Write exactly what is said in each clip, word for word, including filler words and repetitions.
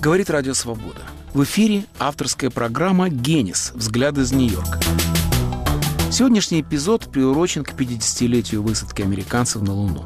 Говорит Радио Свобода. В эфире авторская программа «Генис. Взгляд из Нью-Йорка». Сегодняшний эпизод приурочен к пятидесятилетию высадки американцев на Луну.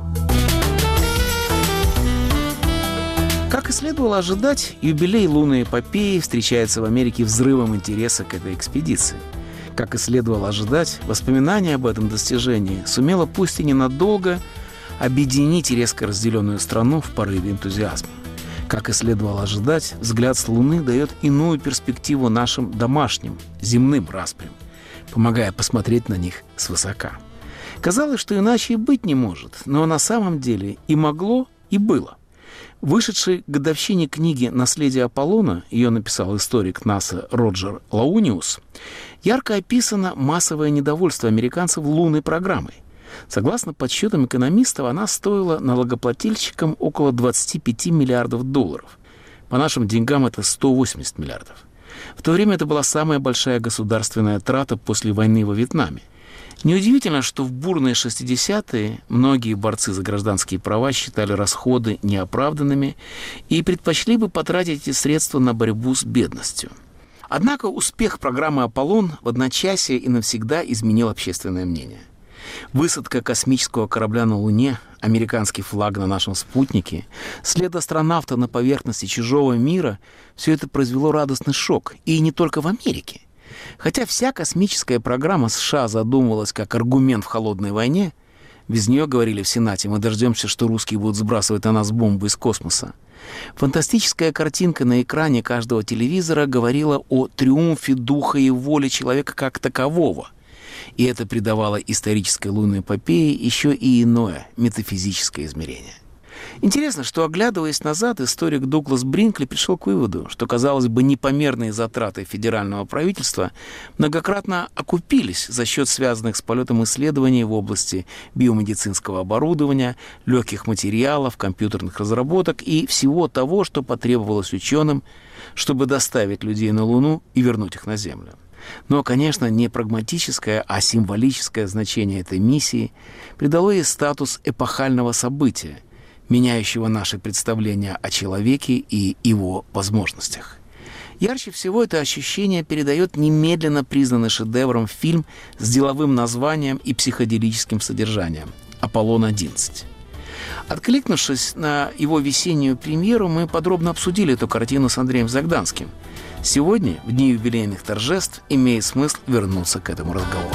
Как и следовало ожидать, юбилей лунной эпопеи встречается в Америке взрывом интереса к этой экспедиции. Как и следовало ожидать, воспоминание об этом достижении сумело, пусть и ненадолго, объединить резко разделенную страну в порыве энтузиазма. Как и следовало ожидать, взгляд с Луны дает иную перспективу нашим домашним, земным распрям, помогая посмотреть на них свысока. Казалось, что иначе и быть не может, но на самом деле и могло, и было. В вышедшей к годовщине книги «Наследие Аполлона», ее написал историк НАСА Роджер Лауниус, ярко описано массовое недовольство американцев лунной программой. Согласно подсчетам экономистов, она стоила налогоплательщикам около двадцать пять миллиардов долларов. По нашим деньгам это сто восемьдесят миллиардов. В то время это была самая большая государственная трата после войны во Вьетнаме. Неудивительно, что в бурные шестидесятые многие борцы за гражданские права считали расходы неоправданными и предпочли бы потратить эти средства на борьбу с бедностью. Однако успех программы «Аполлон» в одночасье и навсегда изменил общественное мнение. Высадка космического корабля на Луне, американский флаг на нашем спутнике, след астронавта на поверхности чужого мира – все это произвело радостный шок. И не только в Америке. Хотя вся космическая программа США задумывалась как аргумент в холодной войне, без нее, говорили в Сенате, мы дождемся, что русские будут сбрасывать на нас бомбы из космоса. Фантастическая картинка на экране каждого телевизора говорила о триумфе духа и воли человека как такового. И это придавало исторической лунной эпопее еще и иное, метафизическое измерение. Интересно, что, оглядываясь назад, историк Дуглас Бринкли пришел к выводу, что, казалось бы, непомерные затраты федерального правительства многократно окупились за счет связанных с полетом исследований в области биомедицинского оборудования, легких материалов, компьютерных разработок и всего того, что потребовалось ученым, чтобы доставить людей на Луну и вернуть их на Землю. Но, конечно, не прагматическое, а символическое значение этой миссии придало ей статус эпохального события, меняющего наши представления о человеке и его возможностях. Ярче всего это ощущение передает немедленно признанный шедевром фильм с деловым названием и психоделическим содержанием «Аполлон одиннадцать». Откликнувшись на его весеннюю премьеру, мы подробно обсудили эту картину с Андреем Загданским. Сегодня, в дни юбилейных торжеств, имеет смысл вернуться к этому разговору.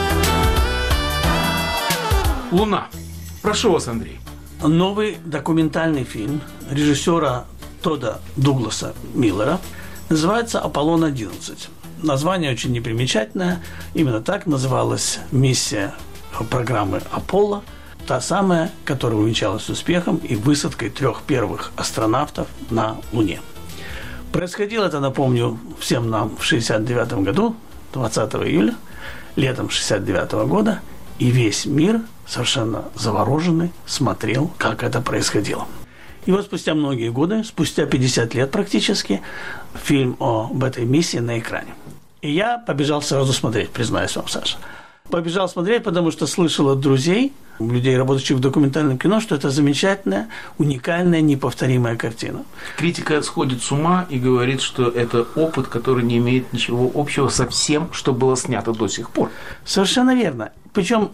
Луна. Прошу вас, Андрей. Новый документальный фильм режиссера Тодда Дугласа Миллера называется «Аполлон одиннадцать». Название очень непримечательное. Именно так называлась миссия программы «Аполло», та самая, которая увенчалась успехом и высадкой трех первых астронавтов на Луне. Происходило это, напомню, всем нам в шестьдесят девятом году, двадцатого июля, летом шестьдесят девятого года, и весь мир, совершенно завороженный, смотрел, как это происходило. И вот спустя многие годы, спустя пятьдесят лет практически, фильм об этой миссии на экране. И я побежал сразу смотреть, признаюсь вам, Саша. Побежал смотреть, потому что слышал от друзей, людей, работающих в документальном кино, что это замечательная, уникальная, неповторимая картина. Критика сходит с ума и говорит, что это опыт, который не имеет ничего общего со всем, что было снято до сих пор. Совершенно верно. Причем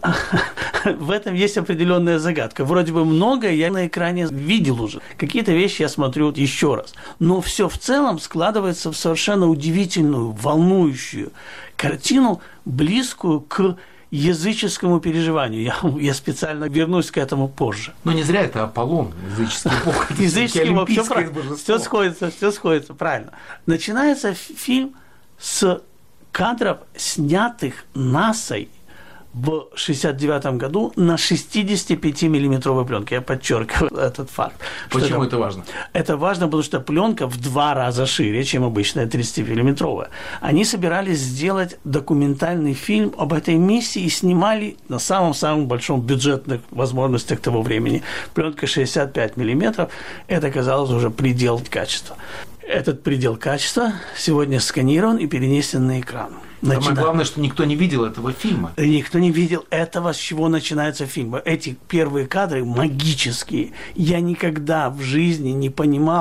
в этом есть определенная загадка. Вроде бы многое я на экране видел уже. Какие-то вещи я смотрю еще раз. Но все в целом складывается в совершенно удивительную, волнующую картину, близкую к языческому переживанию. Я, я специально вернусь к этому позже. Но не зря это Аполлон, языческий бог. Языческий бог, все сходится, все сходится, правильно. Начинается фильм с кадров, снятых НАСА в шестьдесят девятом году на шестидесятипятимиллиметровой пленке. Я подчеркиваю этот факт. Почему это, это важно? Это важно, потому что пленка в два раза шире, чем обычная тридцатимиллиметровая. Они собирались сделать документальный фильм об этой миссии и снимали на самом-самом большом бюджетных возможностях того времени. Пленка шестьдесят пять миллиметров – это, казалось, уже предел качества. Этот предел качества сегодня сканирован и перенесен на экран. Начина... Самое главное, что никто не видел этого фильма. Никто не видел этого, с чего начинается фильм. Эти первые кадры магические. Я никогда в жизни не понимал,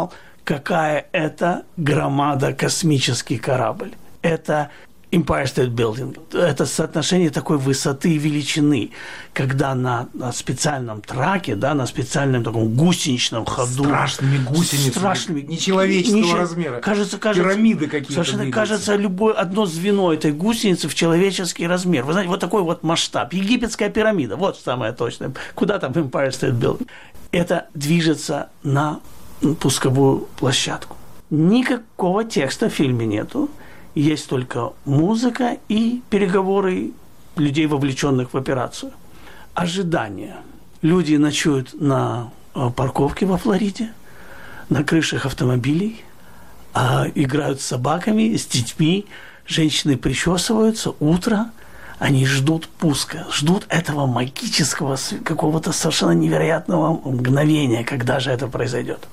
какая это громада космический корабль. Это Empire State Building. Это соотношение такой высоты и величины, когда на, на специальном траке, да, на специальном таком гусеничном ходу. Страшными гусеницами, страшными, нечеловеческого нече... размера. Кажется, кажется, пирамиды какие-то. Совершенно двигаются. кажется, любое одно звено этой гусеницы в человеческий размер. Вы знаете, вот такой вот масштаб. Египетская пирамида, вот самое точное. Куда там Empire State Building? Это движется на пусковую площадку. Никакого текста в фильме нету. Есть только музыка и переговоры людей, вовлеченных в операцию. Ожидание. Люди ночуют на парковке во Флориде, на крышах автомобилей, играют с собаками, с детьми, женщины причесываются, утро, они ждут пуска, ждут этого магического, какого-то совершенно невероятного мгновения, когда же это произойдет.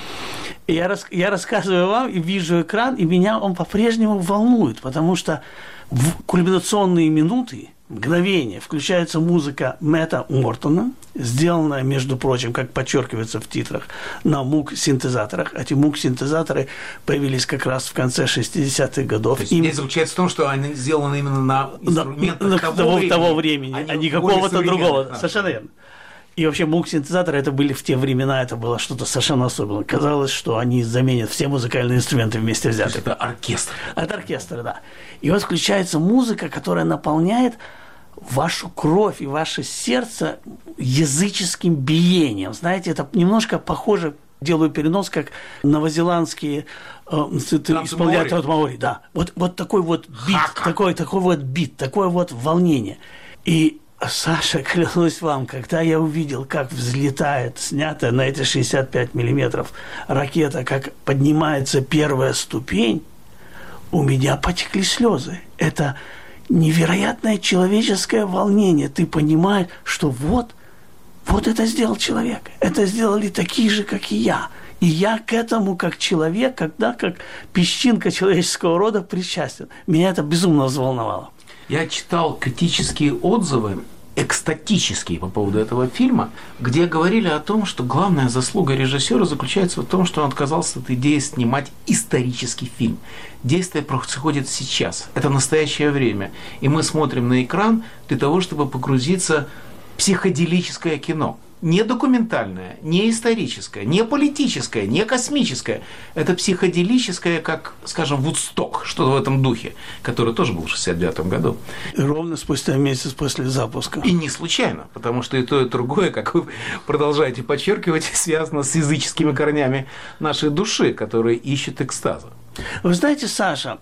И я, рас, я рассказываю вам и вижу экран, и меня он по-прежнему волнует, потому что в кульминационные минуты, мгновения, включается музыка Мэтта Мортона, сделанная, между прочим, как подчеркивается в титрах, на мук-синтезаторах. Эти мук-синтезаторы появились как раз в конце шестидесятых годов. То есть, Им... Здесь заключается в том, что они сделаны именно на инструментах на, того, того, времени, того времени, а не какого-то другого. Да. Совершенно верно. И вообще мук-синтезаторы это были в те времена, это было что-то совершенно особенное. Казалось, что они заменят все музыкальные инструменты вместе взятые. Это оркестр. Это оркестр, да. И вот включается музыка, которая наполняет вашу кровь и ваше сердце языческим биением. Знаете, это немножко похоже, делаю перенос, как новозеландские э, исполняют от маори. Да. Вот, вот такой вот бит, такой, такой вот бит, такое вот волнение. И Саша, клянусь вам, когда я увидел, как взлетает, снятая на эти шестьдесят пять миллиметров ракета, как поднимается первая ступень, у меня потекли слезы. Это невероятное человеческое волнение. Ты понимаешь, что вот, вот это сделал человек. Это сделали такие же, как и я. И я к этому, как человек, когда как песчинка человеческого рода причастен. Меня это безумно взволновало. Я читал критические отзывы, экстатические по поводу этого фильма, где говорили о том, что главная заслуга режиссера заключается в том, что он отказался от идеи снимать исторический фильм. Действие происходит сейчас, это настоящее время, и мы смотрим на экран для того, чтобы погрузиться в психоделическое кино. Не документальное, не историческое, не политическое, не космическое. Это психоделическое, как, скажем, Вудсток, что-то в этом духе, который тоже был в шестьдесят девятом году. Ровно спустя месяц после запуска. И не случайно, потому что и то, и другое, как вы продолжаете подчеркивать, связано с языческими корнями нашей души, которые ищут экстаза. Вы знаете, Саша,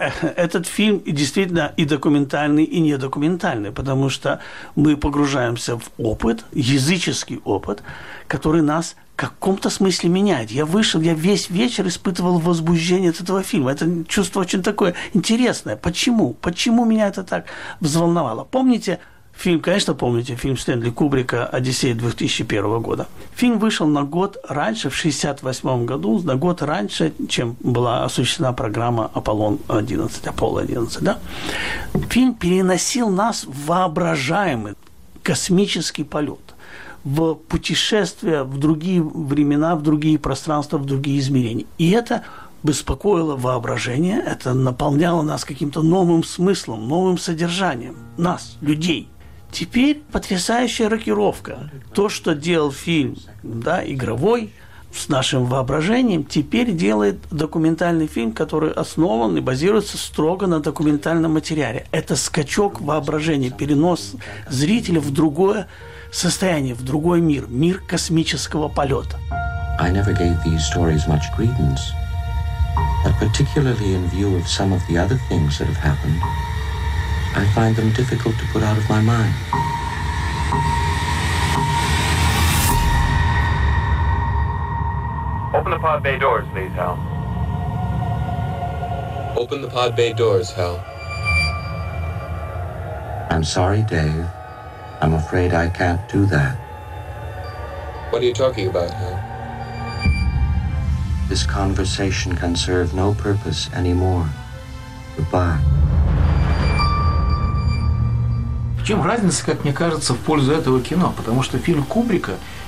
этот фильм действительно и документальный, и недокументальный, потому что мы погружаемся в опыт, языческий опыт, который нас в каком-то смысле меняет. Я вышел, я весь вечер испытывал возбуждение от этого фильма. Это чувство очень такое интересное. Почему? Почему меня это так взволновало? Помните фильм, конечно, помните, фильм Стэнли Кубрика «Одиссея» две тысячи первого года. Фильм вышел на год раньше, в шестьдесят восьмом году, на год раньше, чем была осуществлена программа «Аполлон одиннадцать», «Аполло одиннадцать», да? Фильм переносил нас в воображаемый космический полет, в путешествие в другие времена, в другие пространства, в другие измерения. И это беспокоило воображение, это наполняло нас каким-то новым смыслом, новым содержанием. Нас, людей. Теперь потрясающая рокировка. То, что делал фильм, да, игровой, с нашим воображением, теперь делает документальный фильм, который основан и базируется строго на документальном материале. Это скачок воображения, перенос зрителя в другое состояние, в другой мир, мир космического полета. I never gave these stories much credence, but particularly in view of some of the other things that have happened, I find them difficult to put out of my mind. Open the pod bay doors, please, Hal. Open the pod bay doors, Hal. I'm sorry, Dave. I'm afraid I can't do that. What are you talking about, Hal? This conversation can serve no purpose anymore. Goodbye. В чем разница, как мне кажется, в пользу этого кино? Потому что фильм Кубрика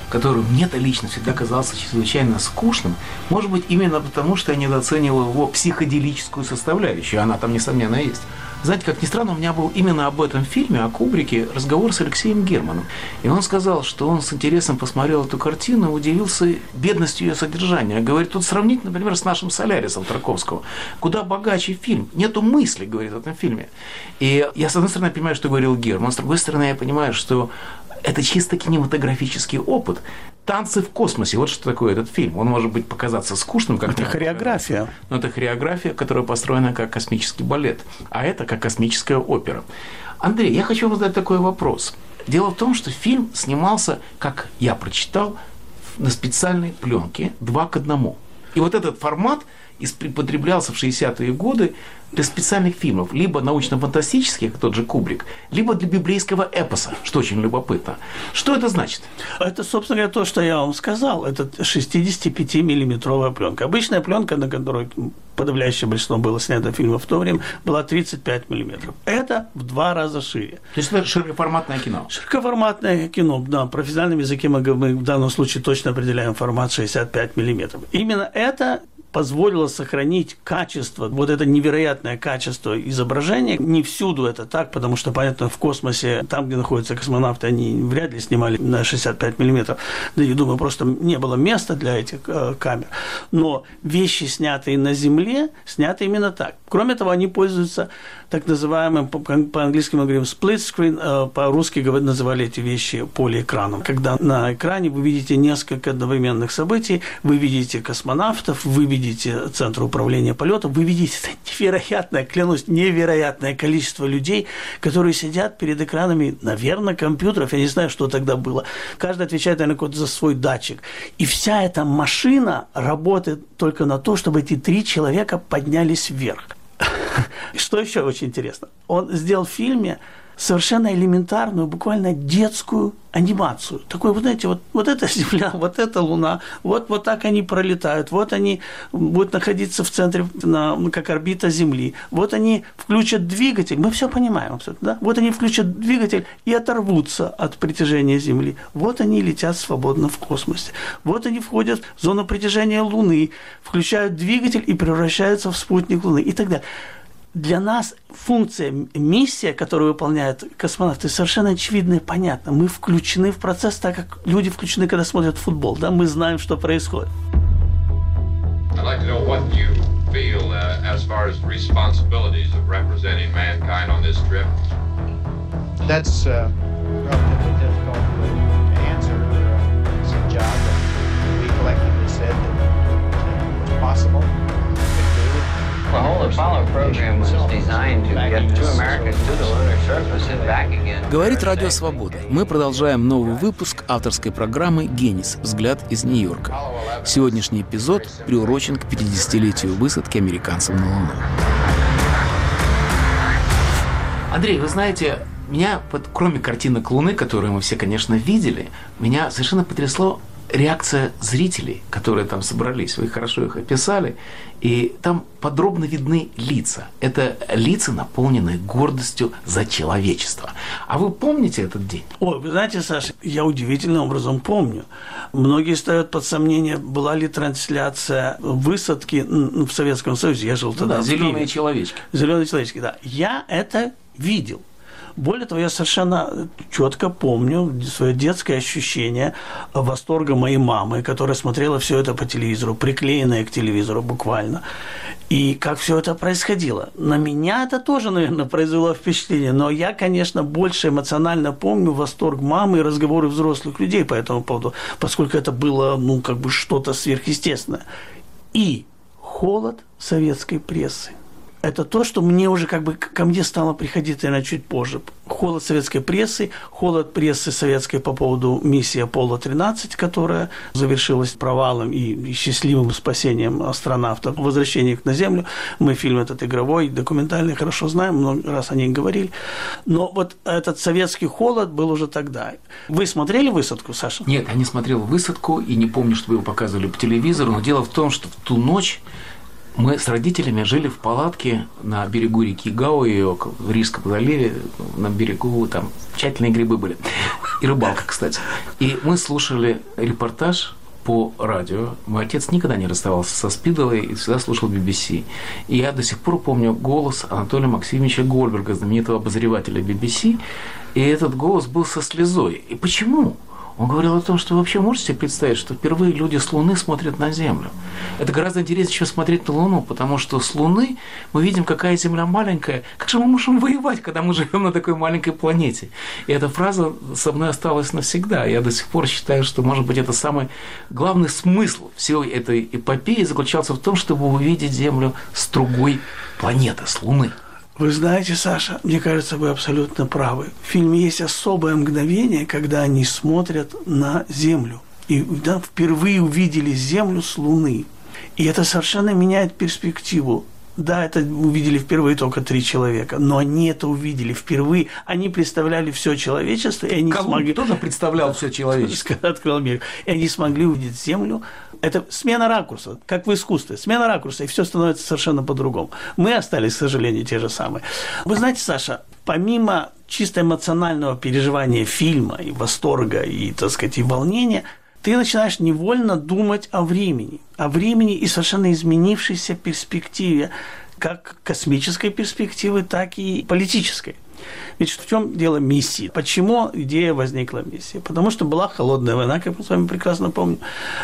который мне-то лично всегда казался чрезвычайно скучным, может быть, именно потому, что я недооценивал его психоделическую составляющую, она там, несомненно, есть. Знаете, как ни странно, у меня был именно об этом фильме, о Кубрике, разговор с Алексеем Германом. И он сказал, что он с интересом посмотрел эту картину и удивился бедностью ее содержания. Говорит, тут сравнить, например, с нашим «Солярисом» Тарковского. Куда богаче фильм. Нету мысли, говорит, в этом фильме. И я, с одной стороны, понимаю, что говорил Герман, с другой стороны, я понимаю, что это чисто кинематографический опыт. «Танцы в космосе». Вот что такое этот фильм. Он может быть показаться скучным, как это хореография. Но это хореография, которая построена как космический балет. А это как космическая опера. Андрей, я хочу вам задать такой вопрос. Дело в том, что фильм снимался, как я прочитал, на специальной пленке два к одному. И вот этот формат употреблялся в шестидесятые годы для специальных фильмов, либо научно-фантастических, как тот же Кубрик, либо для библейского эпоса, что очень любопытно. Что это значит? Это, собственно говоря, то, что я вам сказал. Это шестидесятипятимиллиметровая пленка. Обычная пленка, на которой подавляющее большинство было снято фильмов в то время, была тридцать пять миллиметров. Это в два раза шире. То есть это широкоформатное кино? Широкоформатное кино, да. В профессиональном языке мы, мы в данном случае точно определяем формат шестьдесят пять миллиметров. Именно это позволило сохранить качество, вот это невероятное качество изображения. Не всюду это так, потому что, понятно, в космосе, там, где находятся космонавты, они вряд ли снимали на шестьдесят пять миллиметров. Да, я думаю, просто не было места для этих э, камер. Но вещи, снятые на Земле, сняты именно так. Кроме того, они пользуются так называемым, по-английски мы говорим split screen, э, по-русски называли эти вещи полиэкраном. Когда на экране вы видите несколько одновременных событий, вы видите космонавтов, вы видите видите центр управления полетом, вы видите это невероятное, клянусь, невероятное количество людей, которые сидят перед экранами, наверное, компьютеров, я не знаю, что тогда было. Каждый отвечает, наверное, за свой датчик. И вся эта машина работает только на то, чтобы эти три человека поднялись вверх. Что еще очень интересно? Он сделал в фильме совершенно элементарную, буквально детскую анимацию. Такой, вот знаете, вот, вот эта Земля, вот эта Луна, вот, вот так они пролетают, вот они будут находиться в центре, на, как орбита Земли, вот они включат двигатель, мы все понимаем абсолютно, да? Вот они включат двигатель и оторвутся от притяжения Земли, вот они летят свободно в космосе, вот они входят в зону притяжения Луны, включают двигатель и превращаются в спутник Луны и так далее. Для нас функция, миссия, которую выполняют космонавты, совершенно очевидна и понятна. Мы включены в процесс, так как люди включены, когда смотрят футбол. Да? Мы знаем, что происходит. I'd like to know what you feel uh, as far as the responsibilities of representing mankind on this trip. That's uh, relatively difficult to answer. Uh, it's a job that we collectively said that was possible. The whole Apollo program was designed to get two Americans to the lunar surface and back again. Говорит Радио Свобода. Мы продолжаем новый выпуск авторской программы «Генис. Взгляд из Нью-Йорка». Сегодняшний эпизод приурочен к пятидесятилетию высадки американцев на Луну. Андрей, вы знаете, меня, кроме картинок Луны, которые мы все, конечно, видели, меня совершенно потрясло реакция зрителей, которые там собрались. Вы хорошо их описали. И там подробно видны лица. Это лица, наполненные гордостью за человечество. А вы помните этот день? Ой, вы знаете, Саша, я удивительным образом помню. Многие ставят под сомнение, была ли трансляция высадки в Советском Союзе. Я жил тогда. Да, в зеленые Киеве. человечки. Зеленые человечки, да. Я это видел. Более того, я совершенно четко помню свое детское ощущение восторга моей мамы, которая смотрела все это по телевизору, приклеенное к телевизору буквально. И как все это происходило. На меня это тоже, наверное, произвело впечатление. Но я, конечно, больше эмоционально помню восторг мамы и разговоры взрослых людей по этому поводу, поскольку это было, ну, как бы что-то сверхъестественное. И холод советской прессы. Это то, что мне уже как бы ко мне стало приходить, наверное, чуть позже. Холод советской прессы, холод прессы советской по поводу миссии Аполло тринадцать, которая завершилась провалом и счастливым спасением астронавтов, возвращением их на Землю. Мы фильм этот игровой, документальный, хорошо знаем, много раз о ней говорили. Но вот этот советский холод был уже тогда. Вы смотрели высадку, Саша? Нет, я не смотрел высадку и не помню, что вы его показывали по телевизору. Но дело в том, что в ту ночь Мы с родителями жили в палатке на берегу реки Гауи, в Рижском заливе, на берегу, там тщательные грибы были. И рыбалка, кстати. И мы слушали репортаж по радио. Мой отец никогда не расставался со Спидовой и всегда слушал би би си. И я до сих пор помню голос Анатолия Максимовича Гольберга, знаменитого обозревателя би би си. И этот голос был со слезой. И почему? Он говорил о том, что вы вообще можете себе представить, что впервые люди с Луны смотрят на Землю. Это гораздо интереснее, чем смотреть на Луну, потому что с Луны мы видим, какая Земля маленькая. Как же мы можем воевать, когда мы живем на такой маленькой планете? И эта фраза со мной осталась навсегда. Я до сих пор считаю, что, может быть, это самый главный смысл всей этой эпопеи заключался в том, чтобы увидеть Землю с другой планеты, с Луны. Вы знаете, Саша, мне кажется, вы абсолютно правы. В фильме есть особое мгновение, когда они смотрят на Землю. И да, впервые увидели Землю с Луны. И это совершенно меняет перспективу. Да, это увидели впервые только три человека, но они это увидели впервые. Они представляли все человечество, и они Колумб смогли... тоже представлял все человечество. Открыл Америку. И они смогли увидеть Землю. Это смена ракурса, как в искусстве. Смена ракурса, и все становится совершенно по-другому. Мы остались, к сожалению, те же самые. Вы знаете, Саша, помимо чисто эмоционального переживания фильма, и восторга, и, так сказать, и волнения, ты начинаешь невольно думать о времени. О времени и совершенно изменившейся перспективе, как космической перспективы, так и политической. Ведь в чем дело миссии? Почему идея возникла миссии? Потому что была холодная война, как мы с вами прекрасно помним,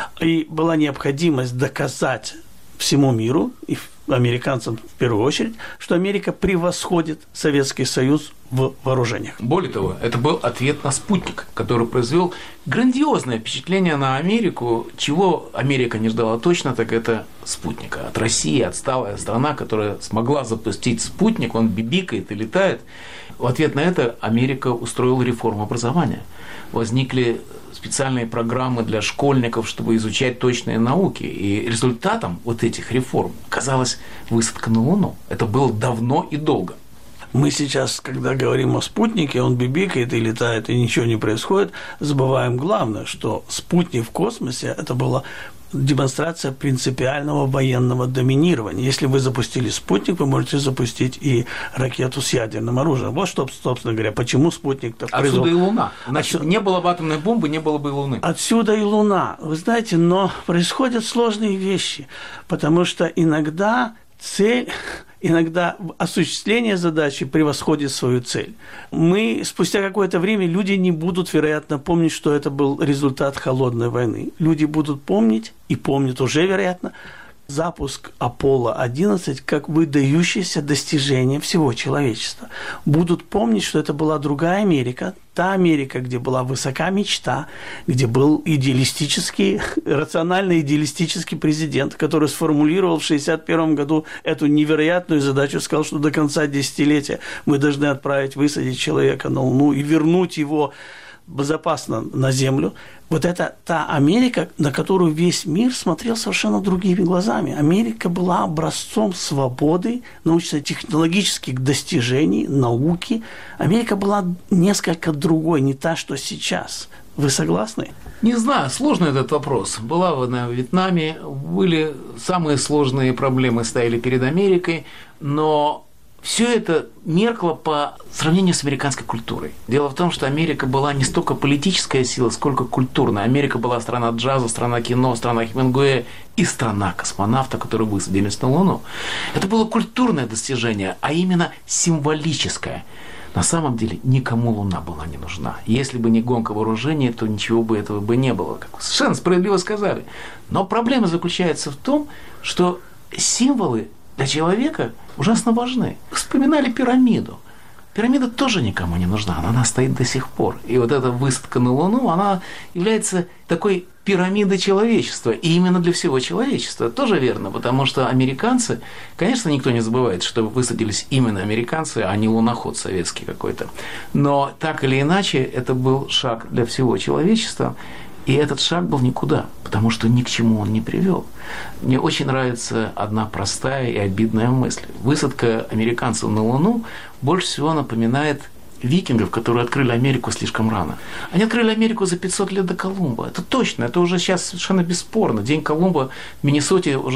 и была необходимость доказать всему миру, и американцам в первую очередь, что Америка превосходит Советский Союз в вооружениях. Более того, это был ответ на «Спутник», который произвел грандиозное впечатление на Америку. Чего Америка не ждала точно, так это спутника. От России отсталая страна, которая смогла запустить спутник, он бибикает и летает. В ответ на это Америка устроила реформу образования. Возникли специальные программы для школьников, чтобы изучать точные науки. И результатом вот этих реформ оказалась высадка на Луну. Это было давно и долго. Мы сейчас, когда говорим о спутнике, он бибикает и летает, и ничего не происходит, забываем главное, что спутник в космосе – это была демонстрация принципиального военного доминирования. Если вы запустили спутник, вы можете запустить и ракету с ядерным оружием. Вот что, собственно говоря, почему спутник-то произвел... Отсюда и Луна. Значит, Отсюда... не было бы атомной бомбы, не было бы и Луны. Отсюда и Луна. Вы знаете, но происходят сложные вещи, потому что иногда цель... Иногда осуществление задачи превосходит свою цель. Мы, спустя какое-то время, люди не будут, вероятно, помнить, что это был результат холодной войны. Люди будут помнить, и помнят уже, вероятно, запуск Аполло одиннадцать как выдающееся достижение всего человечества. Будут помнить, что это была другая Америка, та Америка, где была высока мечта, где был идеалистический, рационально-идеалистический президент, который сформулировал в шестьдесят первом году эту невероятную задачу, сказал, что до конца десятилетия мы должны отправить, высадить человека на Луну и вернуть его безопасно на Землю. Вот это та Америка, на которую весь мир смотрел совершенно другими глазами. Америка была образцом свободы, научно-технологических достижений, науки. Америка была несколько другой, не та, что сейчас. Вы согласны? Не знаю, сложный этот вопрос. Была война в Вьетнаме, были самые сложные проблемы стояли перед Америкой, но все это меркло по сравнению с американской культурой. Дело в том, что Америка была не столько политическая сила, сколько культурная. Америка была страна джаза, страна кино, страна Хемингуэя и страна космонавта, которые высадились на Луну. Это было культурное достижение, а именно символическое. На самом деле никому Луна была не нужна. Если бы не гонка вооружений, то ничего бы этого бы не было. Как вы совершенно справедливо сказали. Но проблема заключается в том, что символы для человека ужасно важны. Вспоминали пирамиду. Пирамида тоже никому не нужна, она, она стоит до сих пор. И вот эта высадка на Луну, она является такой пирамидой человечества. И именно для всего человечества. Тоже верно, потому что американцы, конечно, никто не забывает, что высадились именно американцы, а не луноход советский какой-то. Но так или иначе, это был шаг для всего человечества. И этот шаг был никуда, потому что ни к чему он не привел. Мне очень нравится одна простая и обидная мысль. Высадка американцев на Луну больше всего напоминает викингов, которые открыли Америку слишком рано. Они открыли Америку за пятьсот лет до Колумба. Это точно, это уже сейчас совершенно бесспорно. День Колумба в Миннесоте уже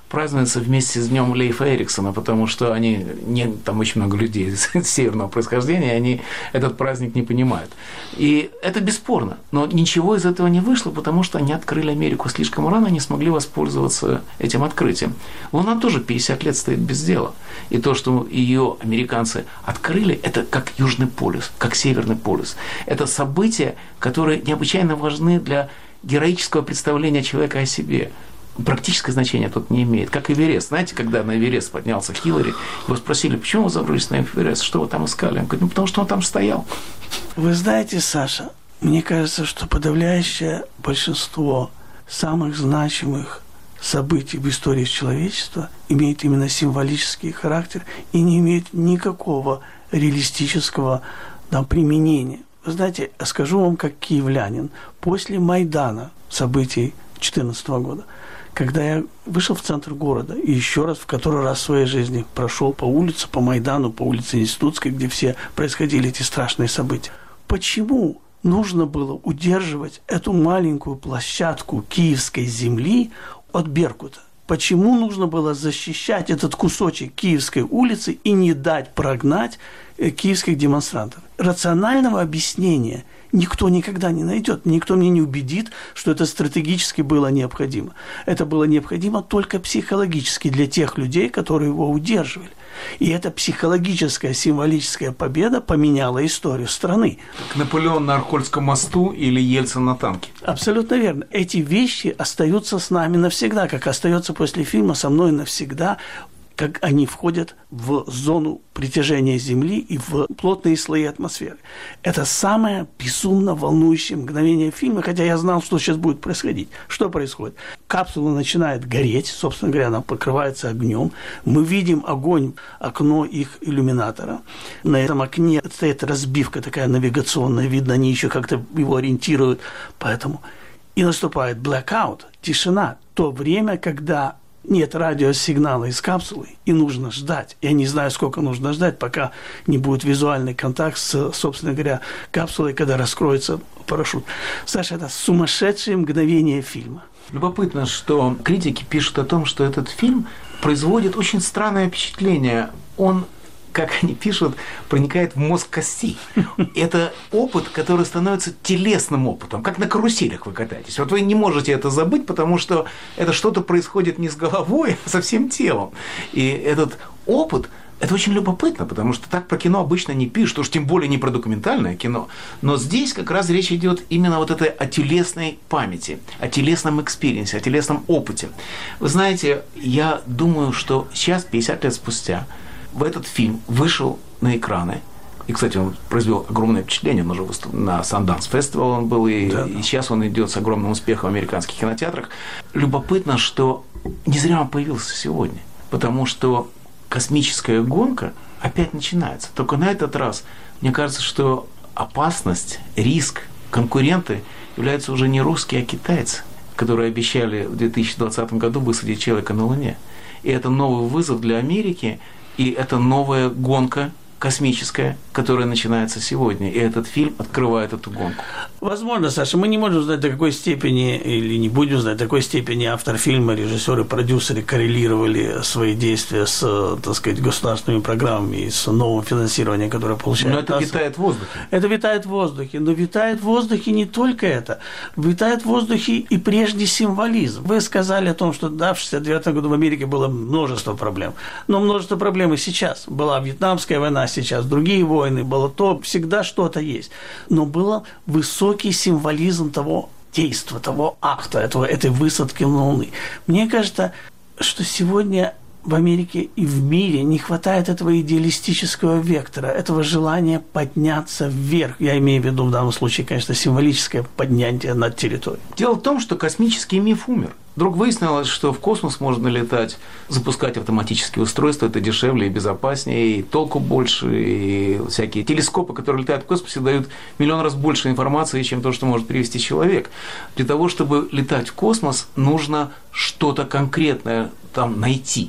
празднуется вместе с днем Лейфа Эриксона, потому что они, не, там очень много людей северного происхождения, они этот праздник не понимают. И это бесспорно. Но ничего из этого не вышло, потому что они открыли Америку слишком рано, не смогли воспользоваться этим открытием. Луна тоже пятьдесят лет стоит без дела. И то, что ее американцы открыли, это как Южный полюс, как Северный полюс. Это события, которые необычайно важны для героического представления человека о себе. Практическое значение тут не имеет. Как Эверест. Знаете, когда на Эверест поднялся Хиллари, его спросили, почему вы забрались на Эверест, что вы там искали? Он говорит, ну, потому что он там стоял. Вы знаете, Саша, мне кажется, что подавляющее большинство самых значимых событий в истории человечества имеет именно символический характер и не имеет никакого реалистического там, применения. Вы знаете, скажу вам как киевлянин, после Майдана, событий две тысячи четырнадцатого года, когда я вышел в центр города и еще раз, в который раз в своей жизни прошел по улице, по Майдану, по улице Институтской, где все происходили эти страшные события. Почему нужно было удерживать эту маленькую площадку киевской земли от Беркута? Почему нужно было защищать этот кусочек Киевской улицы и не дать прогнать киевских демонстрантов? Рационального объяснения никто никогда не найдет. Никто мне не убедит, что это стратегически было необходимо. Это было необходимо только психологически для тех людей, которые его удерживали. И эта психологическая, символическая победа поменяла историю страны. Как Наполеон на Аркольском мосту или Ельцин на танке. Абсолютно верно. Эти вещи остаются с нами навсегда, как остается после фильма «Со мной навсегда», как они входят в зону притяжения Земли и в плотные слои атмосферы. Это самое безумно волнующее мгновение фильма, хотя я знал, что сейчас будет происходить. Что происходит? Капсула начинает гореть, собственно говоря, она покрывается огнем. Мы видим огонь, окно их иллюминатора. На этом окне стоит разбивка такая навигационная, видно, они еще как-то его ориентируют. Поэтому и наступает blackout, тишина, то время, когда нет радиосигнала из капсулы, и нужно ждать. Я не знаю, сколько нужно ждать, пока не будет визуальный контакт с, собственно говоря, капсулой, когда раскроется парашют. Саша, это сумасшедшее мгновение фильма. Любопытно, что критики пишут о том, что этот фильм производит очень странное впечатление. Он, как они пишут, проникает в мозг костей. Это опыт, который становится телесным опытом, как на каруселях вы катаетесь. Вот вы не можете это забыть, потому что это что-то происходит не с головой, а со всем телом. И этот опыт, это очень любопытно, потому что так про кино обычно не пишут, уж тем более не про документальное кино. Но здесь как раз речь идет именно вот это о телесной памяти, о телесном экспириенсе, о телесном опыте. Вы знаете, я думаю, что сейчас, пятьдесят лет спустя, в этот фильм вышел на экраны. И, кстати, он произвел огромное впечатление. Он уже выступ... на Sundance Festival он был, и, да, да. и сейчас он идет с огромным успехом в американских кинотеатрах. Любопытно, что не зря он появился сегодня, потому что космическая гонка опять начинается. Только на этот раз, мне кажется, что опасность, риск, конкуренты являются уже не русские, а китайцы, которые обещали в две тысячи двадцатом году высадить человека на Луне. И это новый вызов для Америки. И это новая гонка космическая, которая начинается сегодня. И этот фильм открывает эту гонку. Возможно, Саша, мы не можем знать, до какой степени, или не будем знать, до какой степени автор фильма, режиссеры, продюсеры коррелировали свои действия с, так сказать, государственными программами и с новым финансированием, которое получает. Но это НАСА. Витает в воздухе. Это витает в воздухе. Но витает в воздухе не только это. Витает в воздухе и прежний символизм. Вы сказали о том, что да, в шестьдесят девятом году в Америке было множество проблем. Но множество проблем и сейчас. Была Вьетнамская война, сейчас другие войны, было то, всегда что-то есть. Но был высокий символизм того действия, того акта, этого, этой высадки на Луны. Мне кажется, что сегодня в Америке и в мире не хватает этого идеалистического вектора, этого желания подняться вверх. Я имею в виду в данном случае, конечно, символическое поднятие над территорией. Дело в том, что космический миф умер. Вдруг выяснилось, что в космос можно летать, запускать автоматические устройства, это дешевле и безопаснее, и толку больше, и всякие телескопы, которые летают в космосе, дают миллион раз больше информации, чем то, что может перевести человек. Для того, чтобы летать в космос, нужно что-то конкретное там найти.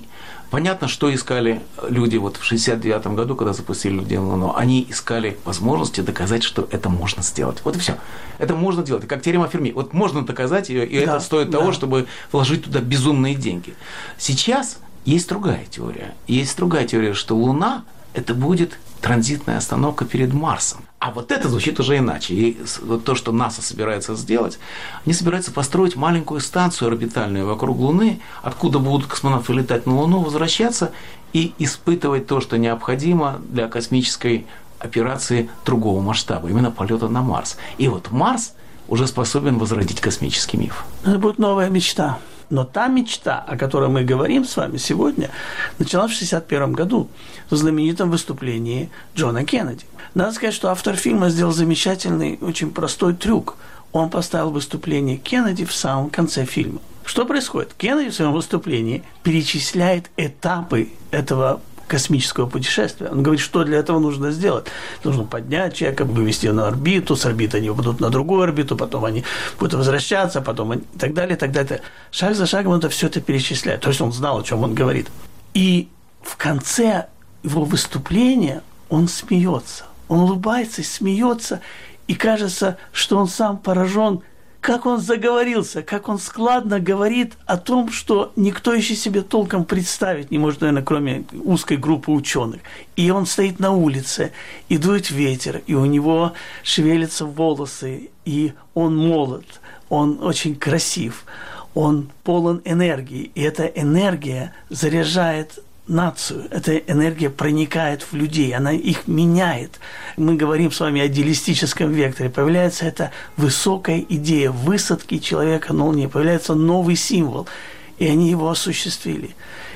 Понятно, что искали люди вот в шестьдесят девятом году, когда запустили людей на Луну. Они искали возможности доказать, что это можно сделать. Вот и все. Это можно делать. Как теорема Ферми. Вот можно доказать ее, и да, это стоит да. того, чтобы вложить туда безумные деньги. Сейчас есть другая теория. Есть другая теория, что Луна – это будет транзитная остановка перед Марсом. А вот это звучит уже иначе. И вот то, что НАСА собирается сделать, они собираются построить маленькую станцию орбитальную вокруг Луны, откуда будут космонавты летать на Луну, возвращаться и испытывать то, что необходимо для космической операции другого масштаба, именно полета на Марс. И вот Марс уже способен возродить космический миф. Это будет новая мечта. Но та мечта, о которой мы говорим с вами сегодня, началась в шестьдесят первом году в знаменитом выступлении Джона Кеннеди. Надо сказать, что автор фильма сделал замечательный, очень простой трюк. Он поставил выступление Кеннеди в самом конце фильма. Что происходит? Кеннеди в своем выступлении перечисляет этапы этого космического путешествия. Он говорит, что для этого нужно сделать. Нужно поднять человека, вывести на орбиту, с орбиты они попадут на другую орбиту, потом они будут возвращаться, потом они... и так далее, и так далее. Шаг за шагом он это все это перечисляет. То есть он знал, о чем он говорит. И в конце его выступления он смеется. Он улыбается, смеется, и кажется, что он сам поражен, как он заговорился, как он складно говорит о том, что никто еще себе толком представить не может, наверное, кроме узкой группы ученых. И он стоит на улице, и дует ветер, и у него шевелятся волосы, и он молод, он очень красив, он полон энергии, и эта энергия заряжает нацию. Эта энергия проникает в людей, она их меняет. Мы говорим с вами о идеалистическом векторе. Появляется эта высокая идея высадки человека на Луне, появляется новый символ, и они его осуществили.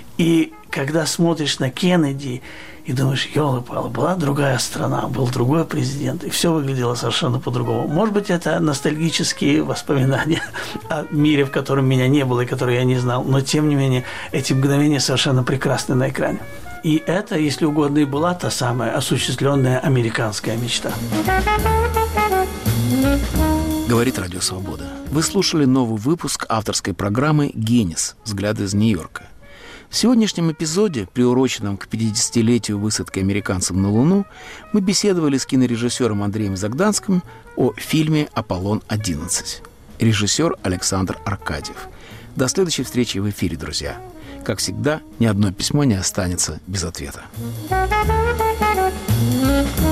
И когда смотришь на Кеннеди и думаешь, ёлы-палы, была другая страна, был другой президент, и все выглядело совершенно по-другому. Может быть, это ностальгические воспоминания о мире, в котором меня не было и который я не знал, но, тем не менее, эти мгновения совершенно прекрасны на экране. И это, если угодно, и была та самая осуществленная американская мечта. Говорит Радио Свобода. Вы слушали новый выпуск авторской программы «Генис. Взгляды из Нью-Йорка». В сегодняшнем эпизоде, приуроченном к пятидесятилетию высадки американцев на Луну, мы беседовали с кинорежиссером Андреем Загданским о фильме «Аполлон одиннадцать». Режиссер Александр Аркадьев. До следующей встречи в эфире, друзья. Как всегда, ни одно письмо не останется без ответа.